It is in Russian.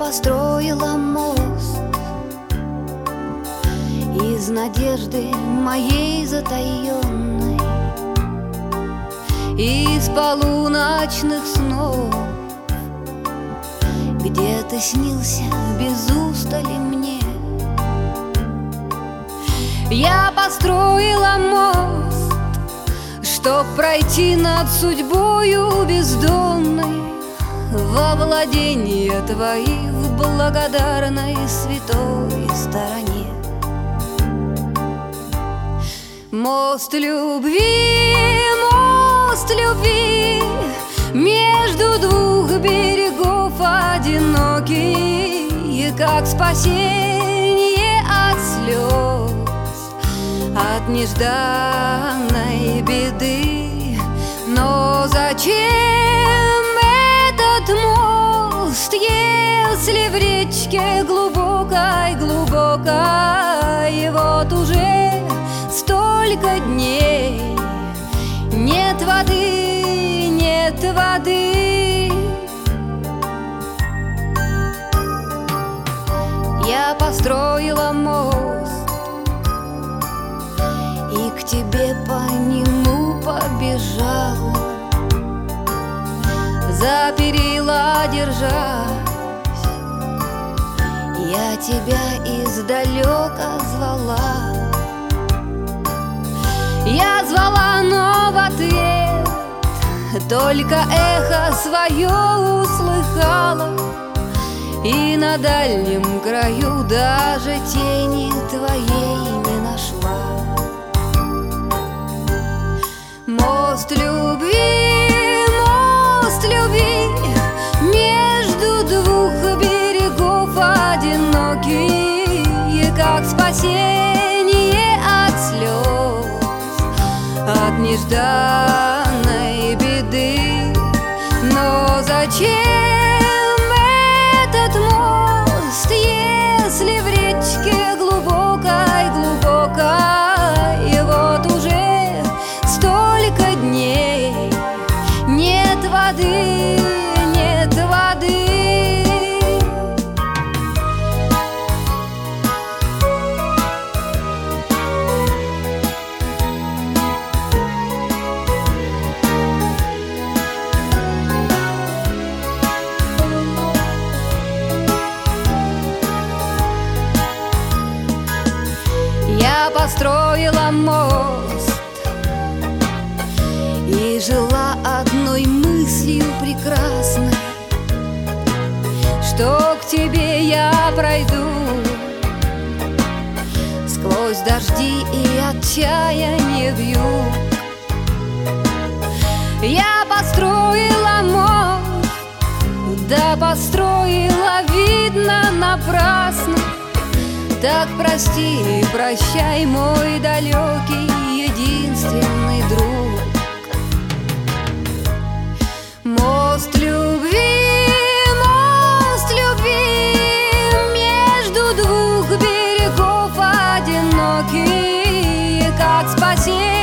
построила мост из надежды моей затаенной, из полуночных снов, где ты снился без устали мне. Я построила мост, чтоб пройти над судьбою бездонной во владение твои в благодарной святой стороне. Мост любви, между двух берегов одинокий, как спасение от слез, от нежданной беды. Но зачем этот мост, если в речке глубокой вот уже столько дней нет воды, нет воды? Я построила мост и к тебе по нему побежала, за перила держась, я тебя издалека звала. Я звала, но в ответ только эхо свое услыхала, и на дальнем краю даже тени твоей не нашла. Мост любви, между двух берегов одинокий, как спасение от слез, от нежданной беды. Но зачем этот мост, если в речке глубокой вот уже столько дней нет воды, нет воды? Я построила мост и жила одной мыслью прекрасной, что к тебе я пройду сквозь дожди и отчаяние вьюг. Я построила мост, да построила, видно, напрасно. Так прости и прощай, мой далекий единственный друг. Мост любви, между двух берегов одинокий, как спасение